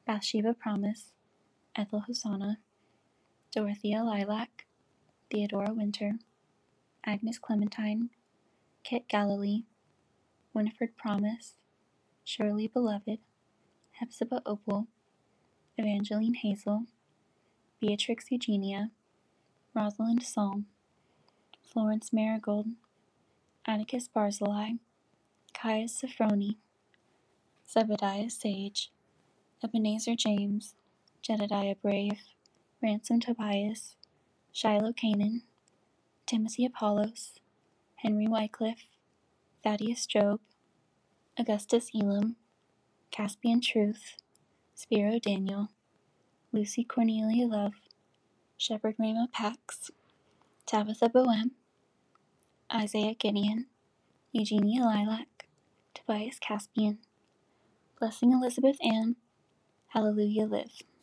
Bathsheba Promise, Ethel Hosanna, Dorothea Lilac, Theodora Winter, Agnes Clementine, Kit Galilee, Winifred Promise, Shirley Beloved, Hepzibah Opal, Evangeline Hazel, Beatrix Eugenia, Rosalind Psalm, Florence Marigold, Atticus Barzillai, Caius Sophrony, Zebediah Sage, Ebenezer James, Jedediah Brave, Ransom Tobias, Shiloh Canaan, Timothy Apollos, Henry Wycliffe, Thaddeus Job, Augustus Elam, Caspian Truth, Spiro Daniel, Lucy Cornelia Love, Shepherd Rama Pax, Tabitha Boehm, Isaiah Gideon, Eugenia Lilac, Tobias Caspian, Blessing Elizabeth Ann, Hallelujah Live.